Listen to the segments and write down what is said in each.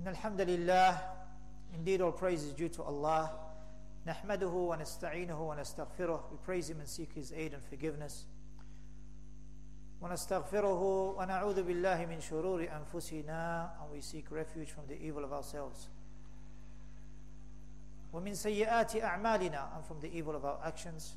إن الحمد لله, indeed all praise is due to Allah. نحمده ونستعينه ونستغفره, we praise Him and seek His aid and forgiveness. ونستغفره ونعوذ بالله من شرور أنفسنا, and we seek refuge from the evil of ourselves. ومن سيئات أعمالنا, and from the evil of our actions.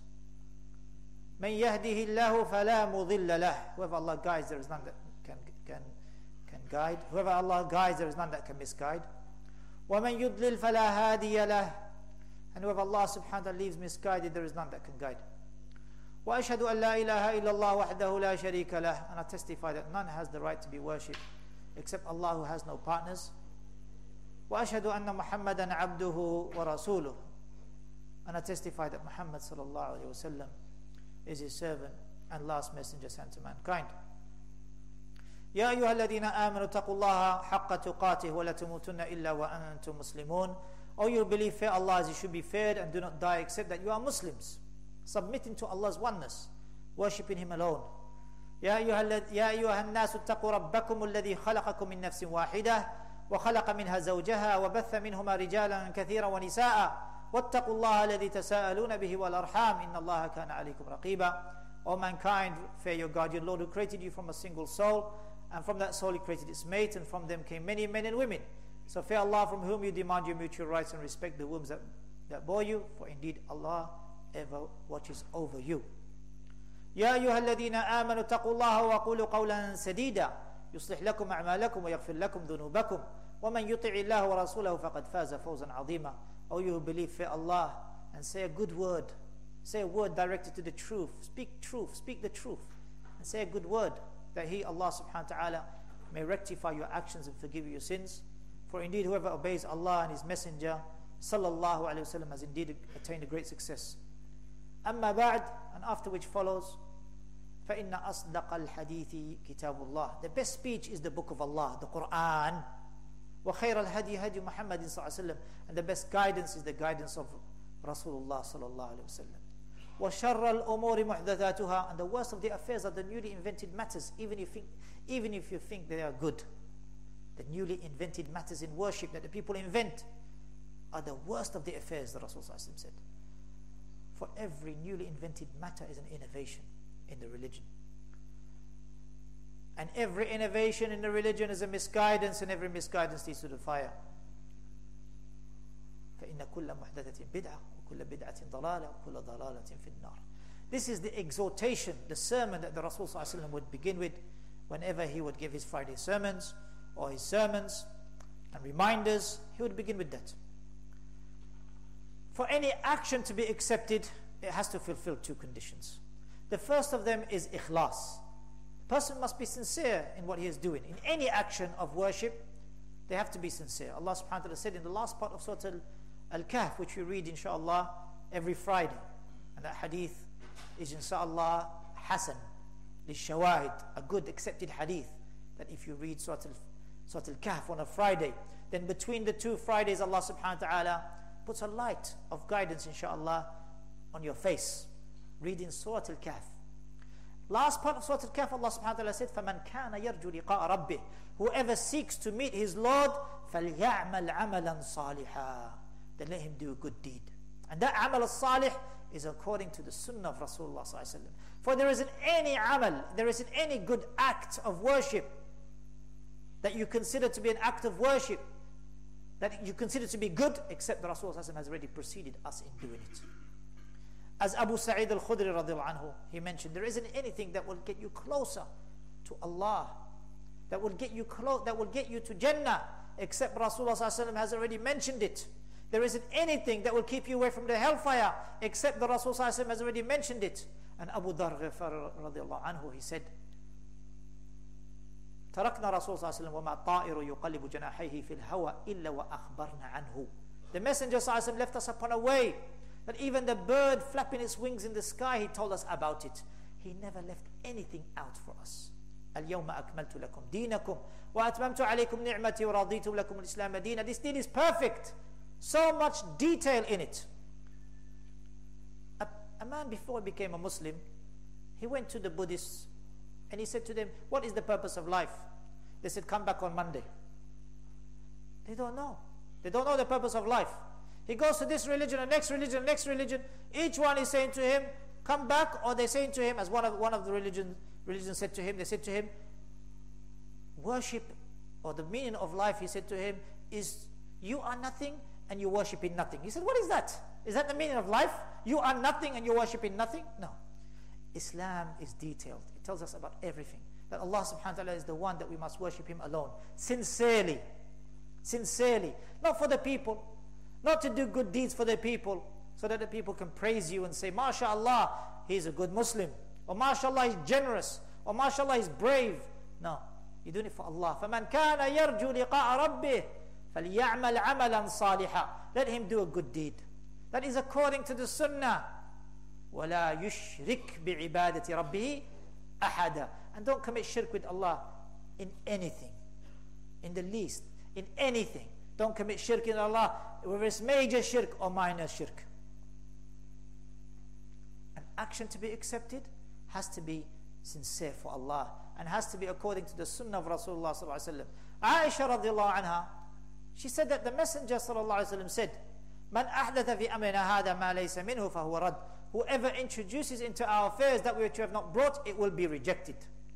من يهده الله فلا مضل له, whoever Allah guides there is none that can guide. Whoever Allah guides there is none that can misguide. ومن يضلل فلا هادي له, and whoever Allah subhanahu wa ta'ala leaves misguided there is none that can guide. وأشهد أن لا إله إلا الله وحده لا شريك له, and I testify that none has the right to be worshipped except Allah who has no partners. وأشهد أن محمدا عبده ورسوله, and I testify that Muhammad sallallahu alaihi wasallam is his servant and last messenger sent to mankind. يا أيها الذين آمنوا اتقوا الله حق تقاته ولا تموتن إلا وأنتم مسلمون. O you believe, fear Allah as you should be feared, and do not die except that you are Muslims, submitting to Allah's oneness, worshipping Him alone. يا أيها الناس اتقوا ربكم الذي خلقكم من نفس واحدة وخلق منها زوجها وبث منهما رجالا كثيرا ونساء واتقوا الله الذي تساءلون به والأرحام إن الله كان عليكم رقيبا. O mankind, fear your God, your Lord, who created you from a single soul, and from that soul He created its mate, and from them came many men and women. So fear Allah, from whom you demand your mutual rights, and respect the wombs that bore you, for indeed Allah ever watches over you. يا أيها الذين آمنوا اتقوا الله وقولوا قولا سديدا يصلح لكم أعمالكم ويغفر لكم ذنوبكم ومن يطع الله ورسوله فقد فاز فوزا عظيما. O you who believe, fear Allah and say a good word. Say a word directed to the truth. Speak the truth, and say a good word, that He, Allah subhanahu wa ta'ala, may rectify your actions and forgive you your sins. For indeed whoever obeys Allah and His Messenger sallallahu alayhi wa sallam has indeed attained a great success. أما بعد, and after which follows, فإن أصدق الحديث كتاب الله. The best speech is the book of Allah, the Quran. وخير الهدي هدي محمد صلى الله عليه وسلم, and the best guidance is the guidance of Rasulullah sallallahu alayhi wa sallam. وشر الأمور محدثاتها, and the worst of the affairs are the newly invented matters, even if you think they are good. The newly invented matters in worship that the people invent are the worst of the affairs, the Rasul sallallahu alayhi wa sallam said. For every newly invented matter is an innovation in the religion, and every innovation in the religion is a misguidance, and every misguidance leads to the fire. فإن كل محدثة بدعة وكل بدعة ضلالة وكل ضلالة في النار. This is the exhortation, the sermon that the Rasul sallallahu alaihi wasallam would begin with whenever he would give his Friday sermons or his sermons and reminders. He would begin with that. For any action to be accepted, it has to fulfill two conditions. The first of them is ikhlas. The person must be sincere in what he is doing. In any action of worship, they have to be sincere. Allah subhanahu wa ta'ala said in the last part of Surah Al-Kahf, which we read inshaAllah every Friday, and that hadith is inshaAllah Hasan lishawahid, a good accepted hadith, that if you read Surah Al-Kahf on a Friday, then between the two Fridays Allah subhanahu wa ta'ala puts a light of guidance inshaAllah on your face, reading Surah Al-Kahf. Last part of Surah Al-Kahf, Allah subhanahu wa ta'ala said, فَمَنْ كَانَ يَرْجُو لِقَاءَ رَبِّهِ, whoever seeks to meet his Lord, فَلْيَعْمَلْ عَمَلًا صَالِحًا, then let him do a good deed. And that amal as-salih is according to the sunnah of Rasulullah sallallahu alaihi wasallam. For there isn't any amal, there isn't any good act of worship that you consider to be an act of worship, that you consider to be good, except the Rasulullah sallallahu alaihi wasallam has already preceded us in doing it. As Abu Sa'id al-Khudri radiallahu anhu, he mentioned, there isn't anything that will get you closer to Allah, that will get you to Jannah, except Rasulullah sallallahu alaihi wasallam has already mentioned it. There isn't anything that will keep you away from the hellfire, except the Rasul sallallahu alaihi wasallam has already mentioned it. And Abu Dharr Ghifari radiallahu anhu, he said, تركنا رسول صلى الله عليه وسلم وما طائر يقلب جناحيه في الهوى إلا وأخبرنا عنه. The Messenger صلى الله عليه وسلم left us upon a way that even the bird flapping its wings in the sky, he told us about it. He never left anything out for us. اليوم أكملت لكم دينكم وأتممت عليكم نعمتي ورضيت لكم الإسلام دينا. This deen is perfect. So much detail in it. A man, before he became a Muslim, he went to the Buddhists and he said to them, what is the purpose of life? They said, come back on Monday. They don't know. They don't know the purpose of life. He goes to this religion, and next religion, next religion. Each one is saying to him, come back, or they're saying to him, as one of the religions said to him, they said to him, worship, or the meaning of life, he said to him, is you are nothing and you're worshipping nothing. He said, what is that? Is that the meaning of life? You are nothing and you're worshipping nothing? No. Islam is detailed. It tells us about everything. That Allah subhanahu wa ta'ala is the one that we must worship Him alone. Sincerely. Sincerely. Not for the people. Not to do good deeds for the people, so that the people can praise you and say, MashaAllah, he's a good Muslim. Or MashaAllah, he's generous. Or MashaAllah, he's brave. No. You're doing it for Allah. فَمَنْ كَانَ يَرْجُو لِقَاءَ رَبِّهِ فَلْيَعْمَلْ عَمَلًا صَالِحًا. Let him do a good deed. That is according to the Sunnah. وَلَا يُشْرِكْ بِعِبَادَةِ رَبِّهِ أَحَدًا. And don't commit shirk with Allah in anything. In the least. In anything. Don't commit shirk in Allah, whether it's major shirk or minor shirk. An action to be accepted has to be sincere for Allah, and has to be according to the Sunnah of Rasulullah sallallahu alaihi wasallam. Aisha radiallahu anha, she said that the Messenger sallallahu alaihi wasallam said, "Man ahdatha fi amrina hada ma laysa minhu fahuwa rad." Whoever introduces into our affairs that which you have not brought, it will be rejected.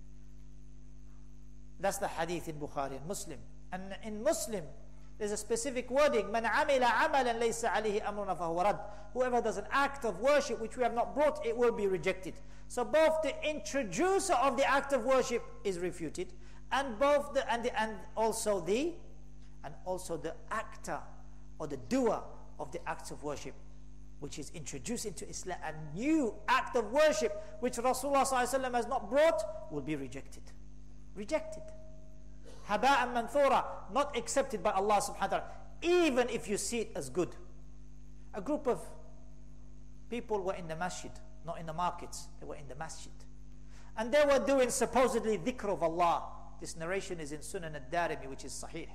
That's the hadith in Bukhari and Muslim. And in Muslim, there's a specific wording, "Man amila amalan laysa alayhi amruna fahuwa rad." Whoever does an act of worship which we have not brought, it will be rejected. So both the introducer of the act of worship is refuted, and also the actor or the doer of the acts of worship, which is introduced into Islam, a new act of worship which Rasulullah ﷺ has not brought, will be rejected. Rejected. Haba'an manthura, not accepted by Allah subhanahu wa ta'ala, even if you see it as good. A group of people were in the masjid, not in the markets, they were in the masjid. And they were doing supposedly dhikr of Allah. This narration is in Sunan al-Darimi, which is sahih.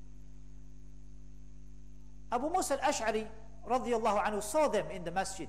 Abu Musa al-Ash'ari radiyallahu anhu saw them in the masjid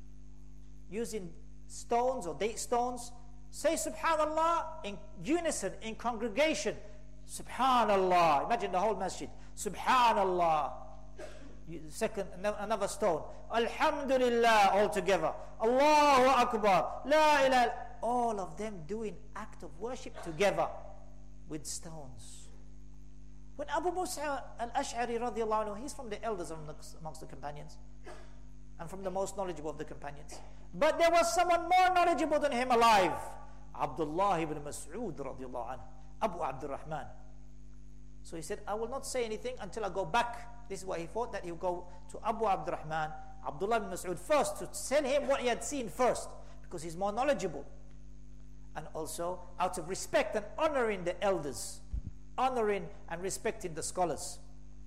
using stones or date stones. Say subhanallah in unison, in congregation. Subhanallah. Imagine the whole masjid. Subhanallah. Second, another stone. Alhamdulillah, all together. Allahu Akbar. La ilaha. All of them doing act of worship together with stones. When Abu Musa al-Ash'ari radiallahu anhu, he's from the elders amongst the companions, and from the most knowledgeable of the companions. But there was someone more knowledgeable than him alive. Abdullah ibn Mas'ud radiallahu anhu. Abu Abdurrahman. So he said, I will not say anything until I go back. This is what he thought, that he would go to Abu Abdurrahman, Abdullah ibn Mas'ud first, to tell him what he had seen first, because he's more knowledgeable. And also out of respect and honoring the elders, honoring and respecting the scholars.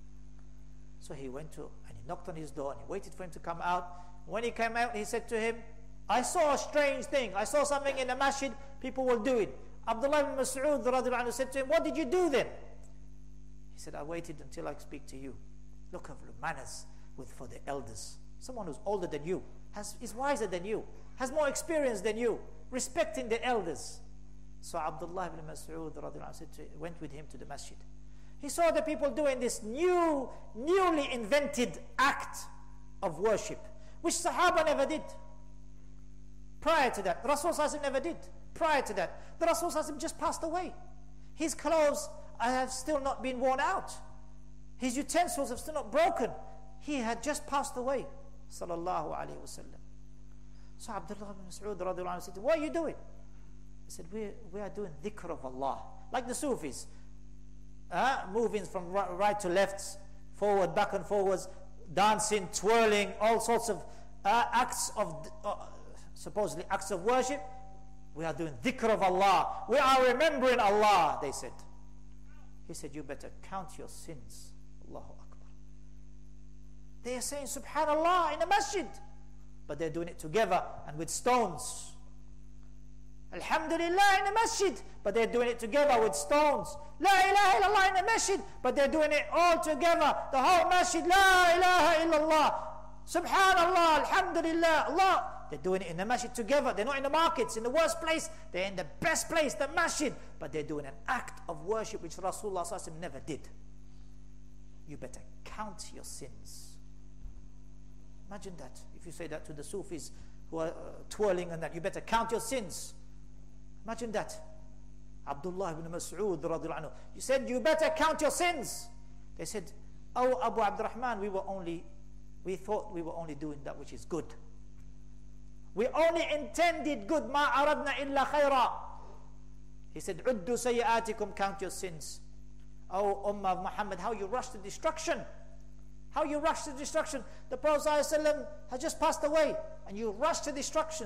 So he went to, and he knocked on his door, and he waited for him to come out. When he came out, he said to him, I saw a strange thing. I saw something in the masjid, people will do it. Abdullah ibn Mas'ud radiallahu anhu said to him, what did you do then? He said, I waited until I speak to you. Look at the manners for the elders. Someone who's older than you, is wiser than you, has more experience than you, respecting the elders. So Abdullah ibn Mas'ud went with him to the masjid. He saw the people doing this newly invented act of worship, which Sahaba never did. Prior to that, Rasul Sallallahu never did. Prior to that, the Rasul Sallallahu just passed away. His clothes have still not been worn out. His utensils have still not broken. He had just passed away. Sallallahu alayhi wa sallam. So Abdullah ibn Mas'ud radiallahu anhu said, what are you doing? He said, we are doing dhikr of Allah. Like the Sufis. Moving from right to left, forward, back and forwards, dancing, twirling, all sorts of acts of, supposedly acts of worship. We are doing dhikr of Allah. We are remembering Allah, they said. He said, you better count your sins. Allahu Akbar. They are saying subhanallah in the masjid, but they're doing it together and with stones. Alhamdulillah in the masjid, but they're doing it together with stones. La ilaha illallah in the masjid, but they're doing it all together. The whole masjid, la ilaha illallah. Subhanallah, alhamdulillah, Allah. They're doing it in the masjid together. They're not in the markets, in the worst place. They're in the best place, the masjid. But they're doing an act of worship which Rasulullah ﷺ never did. you better count your sins. Imagine that. If you say that to the Sufis who are twirling and that, you better count your sins. Imagine that. Abdullah ibn Mas'ud radiallahu anhu, you said you better count your sins. They said, oh Abu Abdurrahman, we thought we were only doing that which is good. We only intended good. Ma aradna illa khayra. He said, uddu sayyatikum, count your sins. Oh Ummah of Muhammad, how you rush to destruction. How you rush to destruction. The Prophet ﷺ has just passed away and you rush to destruction.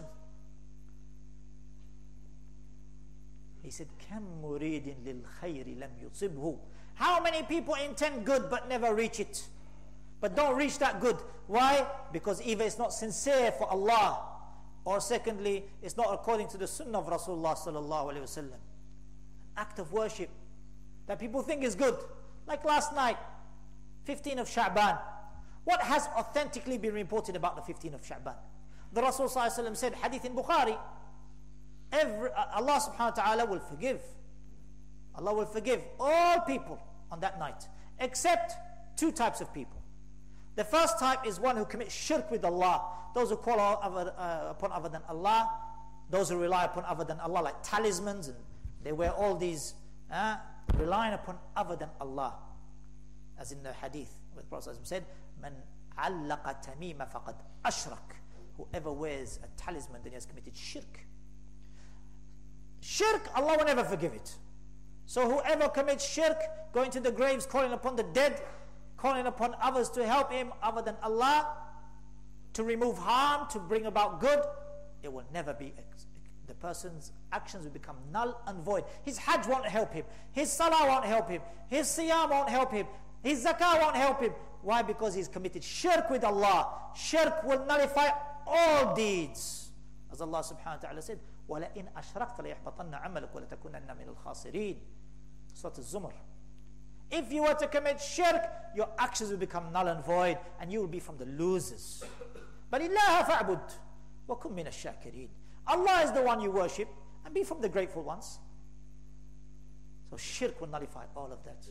He said, Kam muridin lil khayri lam yusibhu. How many people intend good but never reach it? But don't reach that good. Why? Because either it's not sincere for Allah, or secondly, it's not according to the sunnah of Rasulullah sallallahu alaihi wasallam. An act of worship that people think is good. Like last night, 15th of Sha'ban. What has authentically been reported about the 15th of Sha'ban? The Rasul sallallahu alaihi wasallam said, hadith in Bukhari, Allah subhanahu wa ta'ala will forgive. Allah will forgive all people on that night, except two types of people. The first type is one who commits shirk with Allah. Those who call upon other than Allah, those who rely upon other than Allah, like talismans, and they wear all these, relying upon other than Allah. As in the hadith, where the Prophet said, Man allaqa tamima faqad ashrak. Whoever wears a talisman, then he has committed shirk. Shirk, Allah will never forgive it. So whoever commits shirk, going to the graves, calling upon the dead, calling upon others to help him other than Allah, to remove harm, to bring about good, it will never be. The person's actions will become null and void. His hajj won't help him. His salah won't help him. His siyam won't help him. His zakah won't help him. Why? Because he's committed shirk with Allah. Shirk will nullify all deeds. As Allah subhanahu wa ta'ala said, وَلَئِنْ أَشْرَكْتَ لَيَحْبَطَنَّ عَمَلُكَ وَلَتَكُونَنَّ مِنَ الْخَاسِرِينَ. Surah Al-Zumar. If you were to commit shirk, your actions will become null and void, and you will be from the losers. But إِلَّهَ فَعْبُدْ وَكُمْ مِنَ الشَّاكِرِينَ. Allah is the one you worship, and be from the grateful ones. So shirk will nullify all of that.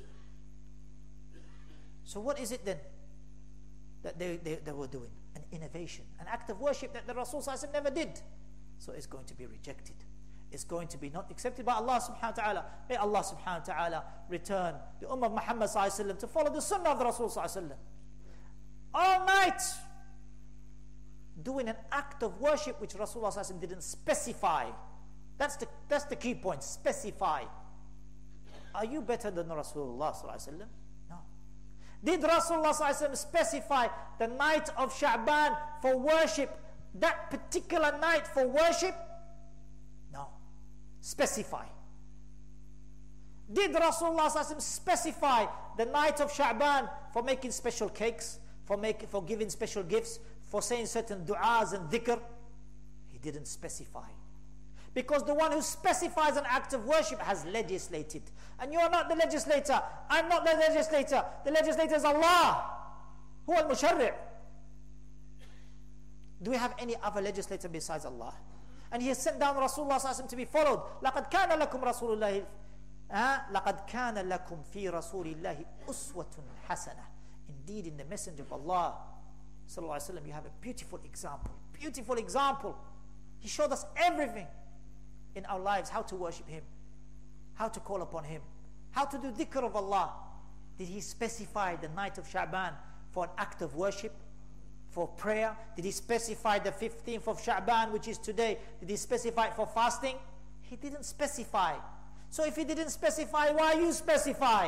So what is it then that they were doing? An innovation, an act of worship that the Rasul ﷺ never did. So it's going to be rejected. It's going to be not accepted by Allah subhanahu wa ta'ala. May Allah subhanahu wa ta'ala return the Ummah of Muhammad sallallahu alayhi wa sallam to follow the sunnah of the Rasul sallallahu alayhi wa sallam. All night doing an act of worship which Rasulullah sallallahu alayhi wa sallam didn't specify. That's the key point, specify. Are you better than Rasulullah sallallahu alayhi wa sallam? No. Did Rasulullah sallallahu alayhi wa sallam specify the night of Sha'ban for worship, that particular night for worship? No. Specify. Did Rasulullah sallallahu alayhi wa sallam specify the night of Sha'ban for making special cakes, for giving special gifts, for saying certain du'as and dhikr? He didn't specify. Because the one who specifies an act of worship has legislated. And you are not the legislator. I'm not the legislator. The legislator is Allah. Huwa al-musharri'. Do we have any other legislator besides Allah? And He has sent down Rasulullah sallallahu alaihi wasallam to be followed. لَقَدْ كَانَ لَكُمْ رَسُولُ اللَّهِ لَقَدْ كَانَ لَكُمْ فِي رَسُولِ اللَّهِ أُسْوَةٌ حَسَنَةٌ. Indeed, in the Messenger of Allah sallallahu alaihi wasallam, you have a beautiful example. Beautiful example. He showed us everything in our lives, how to worship Him, how to call upon Him, how to do dhikr of Allah. Did He specify the night of Sha'ban for an act of worship, for prayer? Did He specify the 15th of Sha'ban, which is today? Did He specify it for fasting? He didn't specify. So if He didn't specify, why you specify?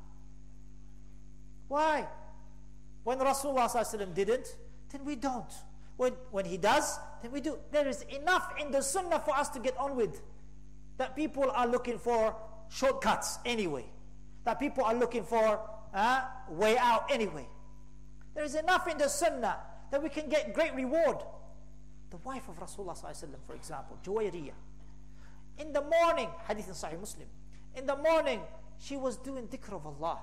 Why? When Rasulullah ﷺ didn't, then we don't. When he does, then we do. There is enough in the sunnah for us to get on with. That people are looking for shortcuts anyway. That people are looking for way out anyway. There is enough in the sunnah that we can get great reward. The wife of Rasulullah ﷺ, for example, Juwayriyah. In the morning, hadith in Sahih Muslim, in the morning, she was doing dhikr of Allah.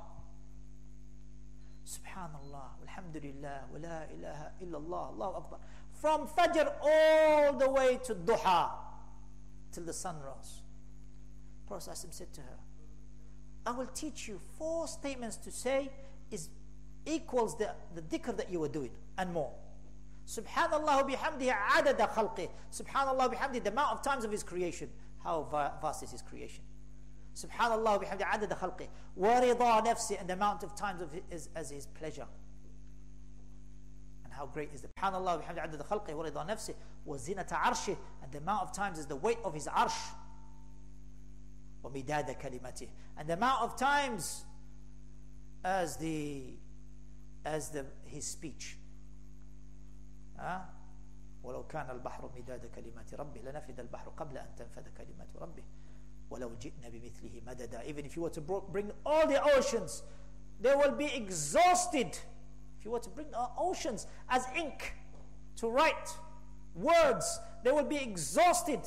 Subhanallah, alhamdulillah, wa la ilaha illallah, Allahu Akbar. From Fajr all the way to Duha, till the sun rose. Prophet ﷺ said to her, I will teach you 4 statements to say equals the dhikr that you were doing and more. Subhanallah bihamdihi adada khalqih. Subhanallah bihamdihi, the amount of times of his creation. How vast is his creation. Subhanallah bihamdihi adada khalqih. Wa rida nafsi, and the amount of times of as his pleasure. And how great is the Subhanallah bihamdihi adada khalqih wa rida nafsi wa zinata arshih, and the amount of times is the weight of his arsh. Wa midada kalimatih, and the amount of times as his speech. ولو كان البحر مداد كلمات ربي لنفد البحر قبل أن تنفد كلمات ربي ولو جئنا بمثله مددا. Even if you were to bring all the oceans, they will be exhausted. If you were to bring the oceans as ink to write words, they will be exhausted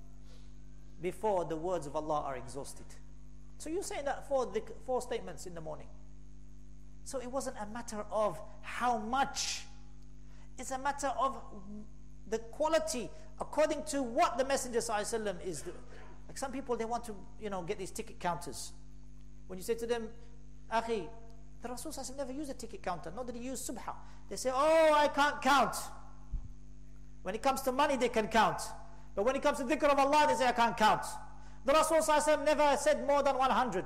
before the words of Allah are exhausted. So you're saying that four statements in the morning. So it wasn't a matter of how much. It's a matter of the quality according to what the Messenger ﷺ is doing. Like some people, they want to, get these ticket counters. When you say to them, Akhi, the Rasul ﷺ never used a ticket counter, nor did he use subha. They say, oh, I can't count. When it comes to money, they can count. But when it comes to dhikr of Allah, they say, I can't count. The Rasul ﷺ never said more than 100.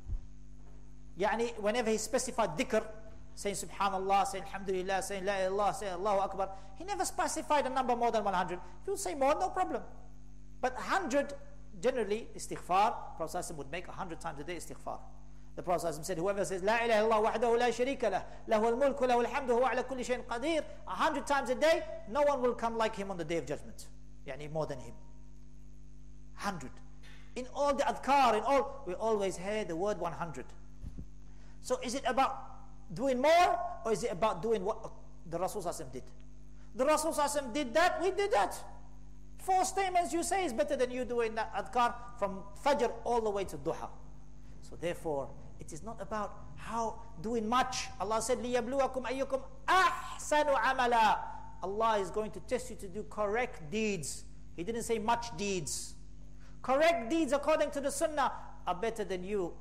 Yani, whenever he specified dhikr, saying subhanallah, saying alhamdulillah, saying la ilaha illallah, saying Allahu Akbar, he never specified a number more than 100. If you say more, no problem. But 100, generally, istighfar, Prophet would make 100 times a day istighfar. The Prophet said, whoever says la ilaha illallah wahdahu la sharika lah, lahu al-mulku, lahu al-hamdu, huwa ala kulli shay'in qadir, 100 times a day, no one will come like him on the day of judgment. Yani more than him. 100. In all the adhkar, we always hear the word 100. So is it about doing more, or is it about doing what the Rasul ﷺ did? The Rasul ﷺ did that, we did that. 4 statements you say is better than you doing that adhkar from Fajr all the way to Duha. So therefore, it is not about how doing much. Allah said, لِيَبْلُوَكُمْ أَيُّكُمْ أَحْسَنُ عَمَلًا. Allah is going to test you to do correct deeds. He didn't say much deeds. Correct deeds according to the Sunnah are better than you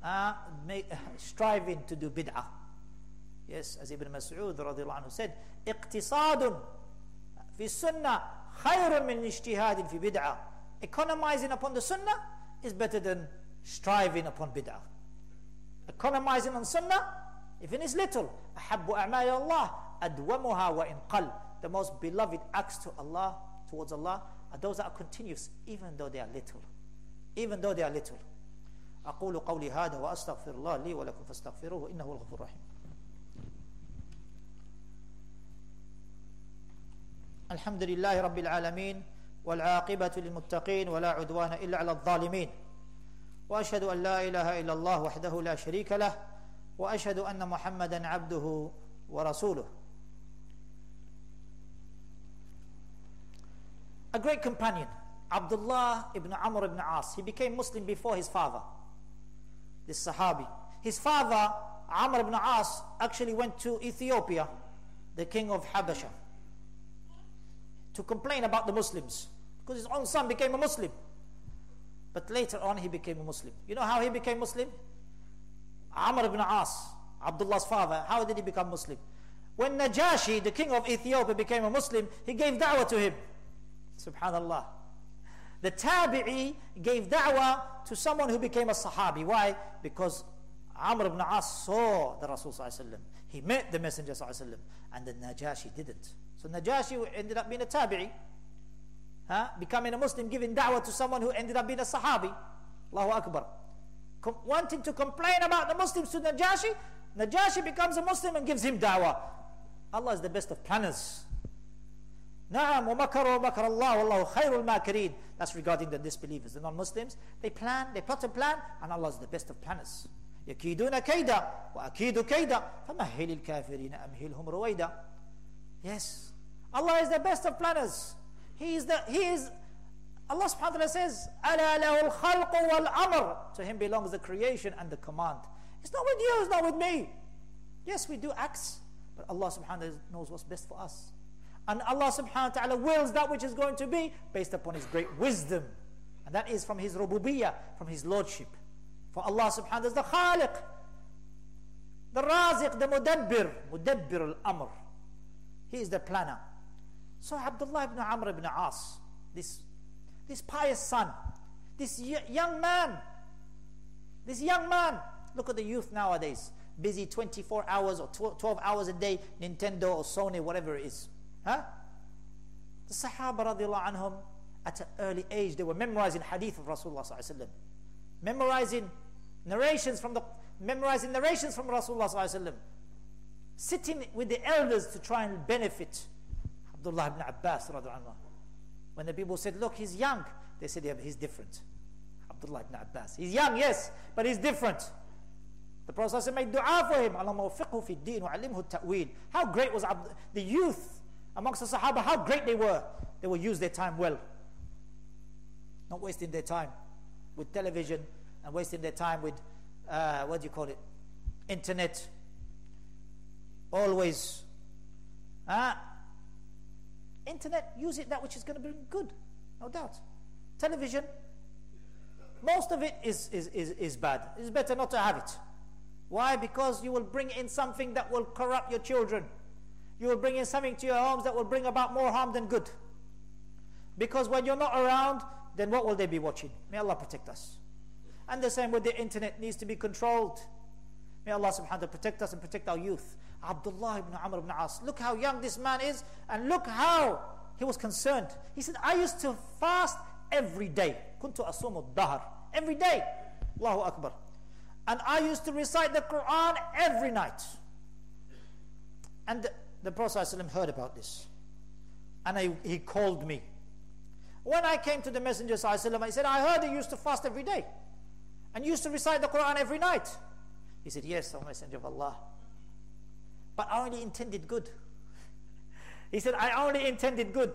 striving to do bid'ah. Yes, as Ibn Mas'ud radiallahu anhu said, اقتصاد في السنة خير من اجتهاد في بدعة. Economizing upon the Sunnah is better than striving upon bid'ah. Economizing on Sunnah, even it's little. أحب أعمال الله أدومها وإن قل. The most beloved acts to Allah, towards Allah, are those that are continuous, even though they are little. Even though they are little. أقول قولي هذا وأستغفر الله لي ولكم فاستغفروه إنه هو الغفور الرحيم. الحمد لله رب العالمين والعاقبة للمتقين ولا عدوان إلا على الظالمين وأشهد أن لا إله إلا الله وحده لا شريك له وأشهد أن محمدا عبده ورسوله. A great companion, Abdullah ibn Amr ibn As, he became Muslim before his father, this Sahabi. His father, Amr ibn As, actually went to Ethiopia, the king of Habasha, to complain about the Muslims, because his own son became a Muslim. But later on he became a Muslim. You know how he became Muslim? Amr ibn As, Abdullah's father, how did he become Muslim? When Najashi, the king of Ethiopia, became a Muslim, he gave da'wah to him. Subhanallah. The Tabi'i gave da'wah to someone who became a Sahabi. Why? Because Amr ibn As saw the Rasul ﷺ. He met the Messenger ﷺ, and the Najashi didn't. So Najashi ended up being a Tabi'i, becoming a Muslim, giving da'wah to someone who ended up being a Sahabi. Allahu Akbar. Wanting to complain about the Muslims to Najashi, Najashi becomes a Muslim and gives him da'wah. Allah is the best of planners. Na'am, wa makaru wa makar Allah, wallahu khairul makirin. That's regarding the disbelievers, the non-Muslims. They plot a plan, and Allah is the best of planners. يَكِيدُونَ كَيْدًا وَأَكِيدُ كَيْدًا فَمَهِّلِ الْكَافِرِينَ أَمْهِلْهُمْ رُوَيْدًا. Yes, Allah is the best of planners. He is Allah subhanahu wa ta'ala says, أَلَا لَهُ الْخَلْقُ وَالْأَمْرُ. To him belongs the creation and the command. It's not with you, it's not with me. Yes, we do acts, but Allah subhanahu wa ta'ala knows what's best for us. And Allah subhanahu wa ta'ala wills that which is going to be based upon His great wisdom. And that is from His rububiyyah, from His lordship. For Allah subhanahu wa ta'ala is the khaliq. The Raziq, the Mudabbir al-Amr. He is the planner. So Abdullah ibn Amr ibn As, this pious son, this young man, look at the youth nowadays, busy 24 hours or 12 hours a day, Nintendo or Sony, whatever it is. Huh? The Sahaba radiallahu anhum, at an early age, they were memorizing hadith of Rasulullah sallallahu alaihi wasallam, memorizing narrations from Rasulullah sallallahu alaihi wasallam, sitting with the elders to try and benefit. Abdullah ibn Abbas radiallahu anhu, when the people said, look, he's young, they said, yeah, but he's different. Abdullah ibn Abbas, he's young, yes, but he's different. The Prophet made dua for him. Allahumma waffiqhu fi ad-din wa 'allimhu at-ta'wil. How great was the youth amongst the Sahaba, how great they were. They will use their time well, not wasting their time with television and wasting their time with what do you call it, internet. Always internet, use it that which is going to bring good, no doubt. Television, most of it is bad. It's better not to have it. Why? Because you will bring in something that will corrupt your children. You will bring in something to your homes that will bring about more harm than good. Because when you're not around, then what will they be watching? May Allah protect us. And the same with the internet, needs to be controlled. May Allah subhanahu wa ta'ala protect us and protect our youth. Abdullah ibn Amr ibn As, look how young this man is, and look how he was concerned. He said, I used to fast every day. Kuntu asumu ad-dahr. Every day. Allahu Akbar. And I used to recite the Quran every night. And the Prophet ﷺ heard about this. And he called me. When I came to the Messenger ﷺ, he said, I heard you used to fast every day. And you used to recite the Quran every night. He said, yes, O Messenger of Allah. But I only intended good. He said, I only intended good.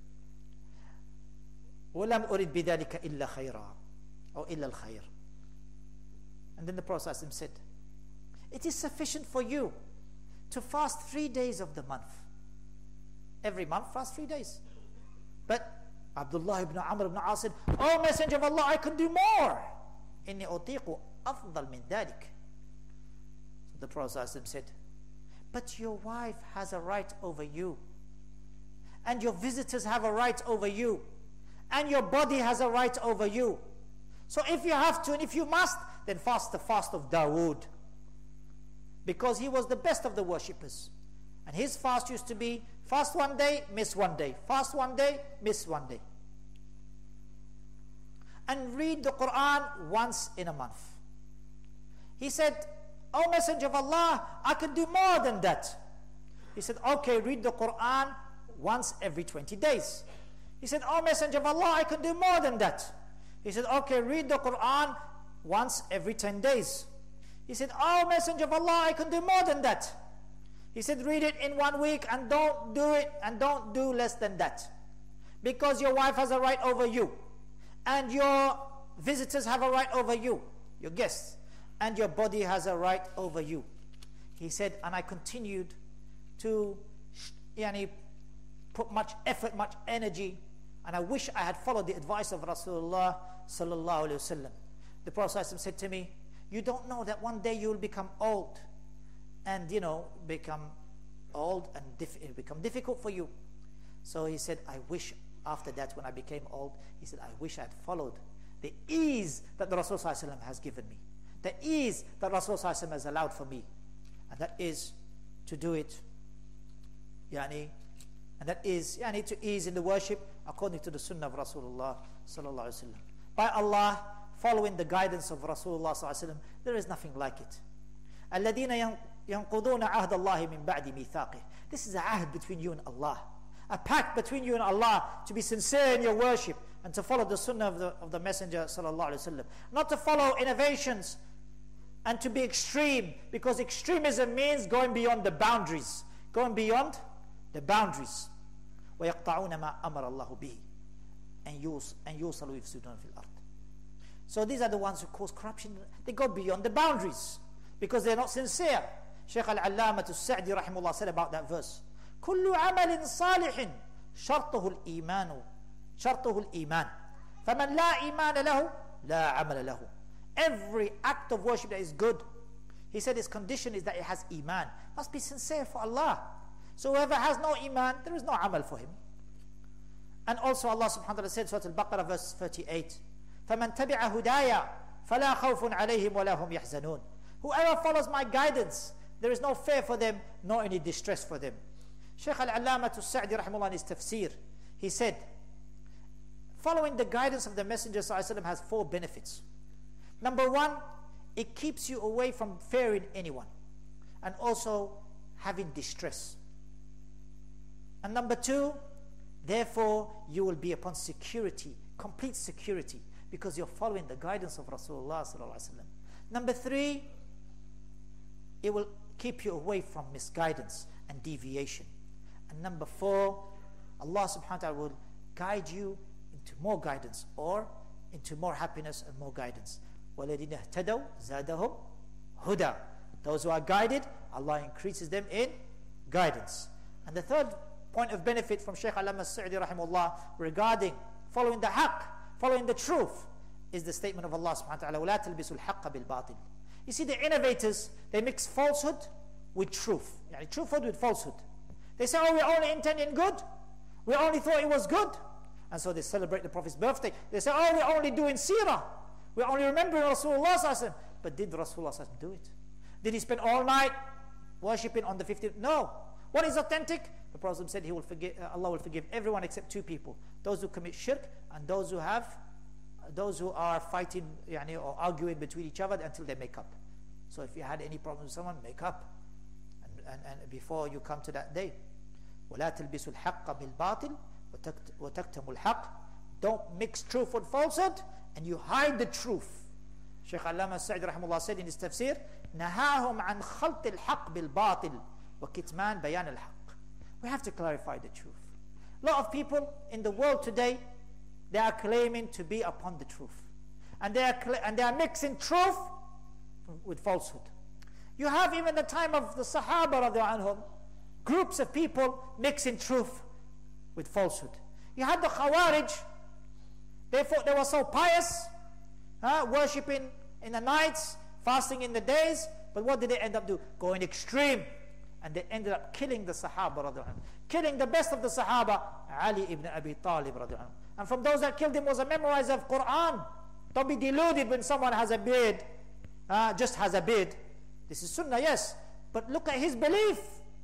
وَلَمْ أُرِدْ بِذَلِكَ إِلَّا خَيْرًا or إِلَّا الْخَيْرِ. And then the Prophet said, it is sufficient for you to fast 3 days of the month. Every month fast 3 days. But Abdullah ibn Amr ibn As said, oh Messenger of Allah, I can do more. إِنِّي أُطِيقُ أَفْضَلْ مِنْ ذَلِكَ. So the Prophet said, but your wife has a right over you, and your visitors have a right over you, and your body has a right over you. So if you have to and if you must, then fast the fast of Dawood, because he was the best of the worshippers. And his fast used to be fast 1 day, miss 1 day, fast 1 day, miss 1 day, and read the Quran once in a month. He said, oh Messenger of Allah, I can do more than that. He said, okay, read the Quran once every 20 days. He said, oh Messenger of Allah, I can do more than that. He said, okay, read the Quran once every 10 days. He said, oh Messenger of Allah, I can do more than that. He said, read it in 1 week and don't do it and don't do less than that. Because your wife has a right over you, and your visitors have a right over you, your guests, and your body has a right over you. He said, and I continued to put much effort, much energy, and I wish I had followed the advice of Rasulullah sallallahu alaihi wasallam. The Prophet said to me, you don't know that one day you will become old, and become old and it become difficult for you. So he said, I wish after that, when I became old, he said, I wish I had followed the ease that the Rasul sallallahu alaihi wasallam has given me, the ease that Rasul sallallahu alaihi wasallam has allowed for me, and that is to do it, and that is to ease in the worship according to the Sunnah of Rasulullah sallallahu alaihi wasallam. By Allah, following the guidance of Rasulullah sallallahu alaihi wasallam, there is nothing like it. الَّذِينَ يَنْقُضُونَ عَهْدَ اللَّهِ مِنْ بَعْدِ مِيثَاقِهِ. This is a ahd between you and Allah, a pact between you and Allah, to be sincere in your worship and to follow the Sunnah of the Messenger sallallahu alaihi wasallam, not to follow innovations and to be extreme, because extremism means going beyond the boundaries, وَيَقْطَعُونَ مَا أَمَرَ اللَّهُ بِهِ أَنْ يُوصَلُوا يُفْسِدُونَ فِي الْأَرْضِ. So these are the ones who cause corruption. They go beyond the boundaries because they're not sincere. Shaykh al-Allamah al-Sa'di rahimahullah said about that verse, كُلُّ عَمَلٍ صَالِحٍ شَرْطُهُ الْإِيمَانُ فَمَنْ لَا إِيمَانَ لَهُ لَا عَمَلَ لَهُ. Every act of worship that is good, He said his condition is that it has iman. Must be sincere for Allah. So whoever has no iman, there is no amal for him. And also Allah subhanahu wa ta'ala said, Surah Al-Baqarah verse 38, فَمَنْ تَبِعَ هُدَايَ فَلَا خَوْفٌ عَلَيْهِمْ وَلَا هُمْ يَحْزَنُونَ. Whoever follows my guidance, there is no fear for them, nor any distress for them. Shaykh Al-Allamah Al-Sa'di rahimahullah in his tafsir, he said, following the guidance of the Messenger ﷺ has 4 benefits. Number 1, it keeps you away from fearing anyone, and also having distress. And number 2, therefore you will be upon security, complete security, because you're following the guidance of Rasulullah ﷺ. Number 3, it will keep you away from misguidance and deviation. And number 4, Allah subhanahu wa ta'ala will guide you into more guidance, or into more happiness and more guidance. وَالَّذِينَ اهْتَدَوْا زَادَهُمْ هُدًى. Those who are guided, Allah increases them in guidance. And the third point of benefit from Shaykh Allama As-Sa'di rahimahullah regarding following the haqq, following the truth, is the statement of Allah subhanahu wa ta'ala, وَلَا تَلْبِسُوا الْحَقَّ بِالْبَاطِلِ. You see, the innovators, they mix falsehood with truth. Yani truthhood with falsehood. They say, oh, we're only intending good. We only thought it was good. And so they celebrate the Prophet's birthday. They say, oh, we're only doing seerah. We're only remembering Rasulullah sallallahu alaihi wasallam. But did Rasulullah sallallahu alaihi wasallam do it? Did he spend all night worshipping on the 15th? No. What is authentic? The Prophet said he will forgive, Allah will forgive everyone except 2 people. Those who commit shirk, and those who are fighting or arguing between each other until they make up. So if you had any problem with someone, make up. And before you come to that day. وَلَا تَلْبِسُوا الْحَقَّ بِالْبَاطِلِ وَتَكْتَمُوا الْحَقِّ. Don't mix truth with falsehood, and you hide the truth. Shaykh Allama As-Sa'di rahimahullah said in his tafsir, نَهَاهُمْ عَنْ خَلْطِ الْحَقِّ بِالْبَاطِلِ وَكِتْمَانْ بَيَانِ الْحَقِّ. We have to clarify the truth. A lot of people in the world today, they are claiming to be upon the truth. And they are mixing truth with falsehood. You have even the time of the Sahaba radiallahu anhum, groups of people mixing truth with falsehood. You had the Khawarij, they thought they were so pious, worshipping in the nights, fasting in the days, but what did they end up doing? Going extreme. And they ended up killing the Sahaba radiallahu anhum, killing the best of the Sahaba, Ali ibn Abi Talib radiallahu anhum. And from those that killed him was a memorizer of Quran. Don't be deluded when someone has a beard, just has a beard. This is sunnah, yes, but look at his belief.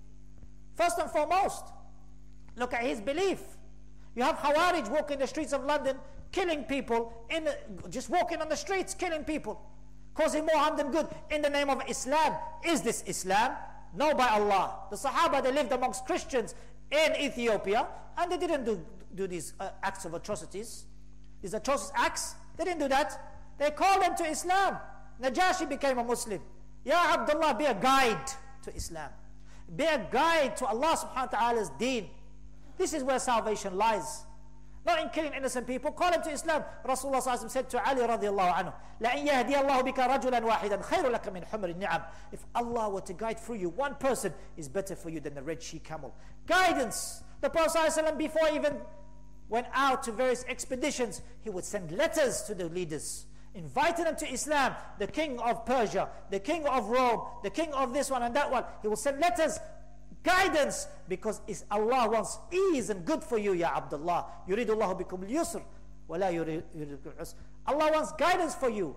First and foremost, look at his belief. You have Khawarij walking the streets of London, killing people, just walking on the streets, killing people, causing more harm than good in the name of Islam. Is this Islam? No, by Allah. The Sahaba, they lived amongst Christians in Ethiopia, and they didn't do these acts of atrocities. These atrocious acts, they didn't do that. They called them to Islam. Najashi became a Muslim. Ya Abdullah, be a guide to Islam. Be a guide to Allah subhanahu wa ta'ala's deen. This is where salvation lies. Not in killing innocent people. Call them to Islam. Rasulullah sallallahu alaihi wasallam said to Ali radiallahu anhu, لَأَنْ يَهْدِيَ اللَّهُ بِكَ رَجُلًا وَاحِدًا خَيْرٌ لَكَ مِنْ حُمْرِ النِّعَمِ. If Allah were to guide through you, one person is better for you than the red she-camel. Guidance. The Prophet sallallahu alaihi wasallam, before even went out to various expeditions, he would send letters to the leaders, inviting them to Islam. The king of Persia, the king of Rome, the king of this one and that one. He will send letters, guidance, because Allah wants ease and good for you, Ya Abdullah. يُرِيدُ اللَّهُ بِكُمُ الْيُسْرِ وَلَا يُرِيدُ بِكُمُ الْعُسْرِ. Allah wants guidance for you,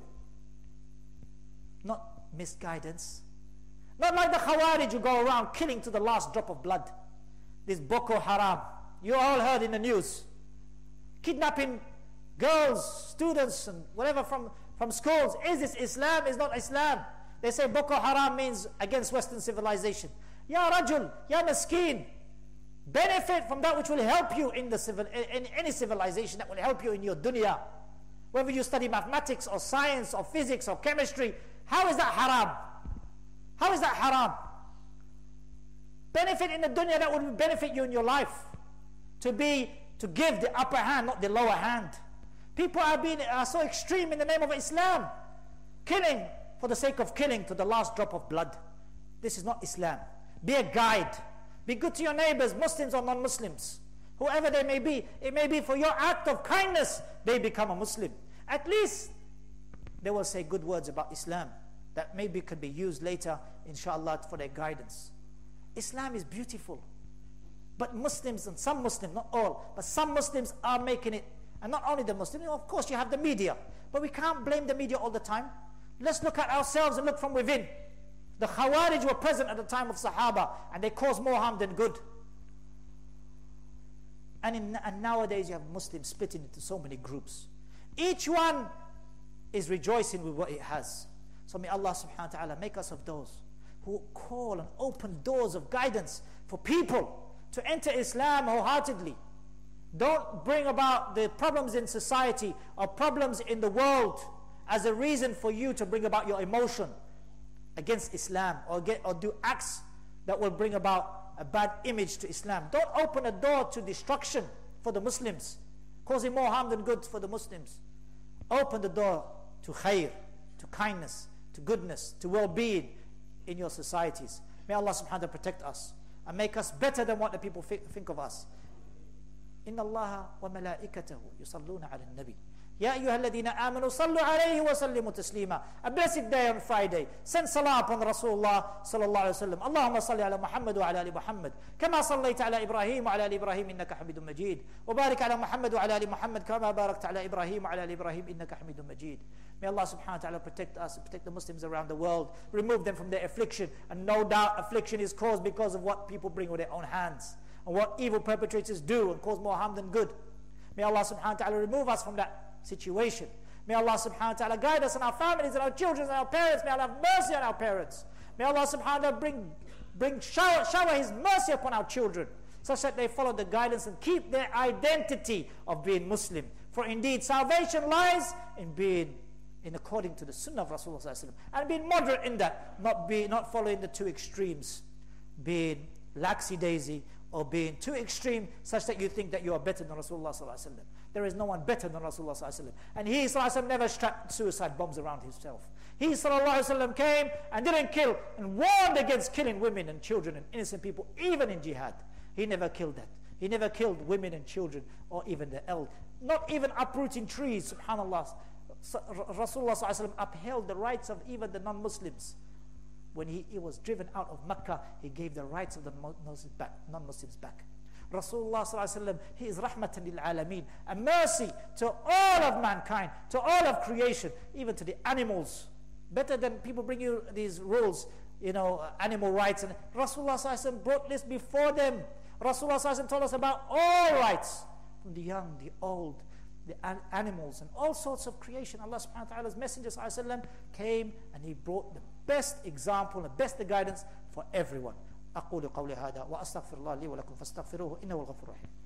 not misguidance. Not like the Khawarij who go around killing to the last drop of blood. This Boko Haram, you all heard in the news, kidnapping girls, students and whatever from schools. Is this Islam? Is not Islam. They say Boko Haram means against Western civilization. Ya Rajul, Ya Maskeen, benefit from that which will help you in any civilization, that will help you in your dunya. Whether you study mathematics or science or physics or chemistry, how is that haram? How is that haram? Benefit in the dunya that will benefit you in your life. To give the upper hand, not the lower hand. People are so extreme in the name of Islam. Killing for the sake of killing to the last drop of blood. This is not Islam. Be a guide. Be good to your neighbors, Muslims or non-Muslims. Whoever they may be, it may be for your act of kindness, they become a Muslim. At least they will say good words about Islam. that maybe could be used later, inshallah, for their guidance. Islam is beautiful. But Muslims, and some Muslims, not all, but some Muslims are making it, and not only the Muslims, of course you have the media, but we can't blame the media all the time. Let's look at ourselves and look from within. The Khawarij were present at the time of Sahaba, and they caused more harm than good. And nowadays you have Muslims splitting into so many groups. Each one is rejoicing with what it has. So may Allah subhanahu wa ta'ala make us of those who call and open doors of guidance for people to enter Islam wholeheartedly. Don't bring about the problems in society or problems in the world as a reason for you to bring about your emotion against Islam, or do acts that will bring about a bad image to Islam. Don't open a door to destruction for the Muslims, causing more harm than good for the Muslims. Open the door to khair, to kindness, to goodness, to well-being in your societies. May Allah subhanahu wa ta'ala protect us and make us better than what the people think of us. Inna Allah wa malaikatahu yusalluna ala nabi. Ya ayyuha alladhina amanu sallu alayhi wa sallimu taslima. A blessed day on Friday. Send salah upon Rasulullah sallallahu alayhi wa sallam. Allahumma salli ala Muhammad wa ala ali Muhammad. Kama sallayta ala Ibrahim wa ala ali Ibrahim innaka hamidun majid. Wa barik ala Muhammad wa ala ali Muhammad kama barakta ala Ibrahim wa ala ali Ibrahim innaka hamidun majid. May Allah subhanahu wa ta'ala protect us and protect the Muslims around the world. Remove them from their affliction. And no doubt affliction is caused because of what people bring with their own hands, and what evil perpetrators do and cause more harm than good. May Allah subhanahu wa ta'ala remove us from that situation. May Allah subhanahu wa ta'ala guide us and our families and our children and our parents. May Allah have mercy on our parents. May Allah subhanahu wa ta'ala shower His mercy upon our children, such that they follow the guidance and keep their identity of being Muslim. For indeed salvation lies in being in according to the sunnah of Rasulullah sallallahu alaihi wasallam, and being moderate in that, not following the two extremes, being laxy-daisy or being too extreme such that you think that you are better than Rasulullah sallallahu alaihi wasallam. There is no one better than Rasulullah sallallahu alaihi wasallam. And he sallallahu alaihi wasallam never strapped suicide bombs around himself. He sallallahu alaihi wasallam came and didn't kill, and warned against killing women and children and innocent people, even in jihad. He never killed that. He never killed women and children, or even the elderly. Not even uprooting trees, subhanallah. Rasulullah sallallahu alaihi wasallam upheld the rights of even the non-Muslims. When he was driven out of Mecca, he gave the rights of the non-Muslims back. Rasulullah sallallahu alaihi wasallam, he is rahmatan lil alameen, a mercy to all of mankind, to all of creation, even to the animals. Better than people bring you these rules, animal rights. And Rasulullah sallallahu alaihi wasallam brought this before them. Rasulullah sallallahu alaihi wasallam told us about all rights, from the young, the old, the animals, and all sorts of creation. Allah subhanahu wa ta'ala's messenger sallallahu alaihi wasallam came and he brought the best example and best guidance for everyone. أقول قولي هذا وأستغفر الله لي ولكم فاستغفروه إنه الغفور الرحيم.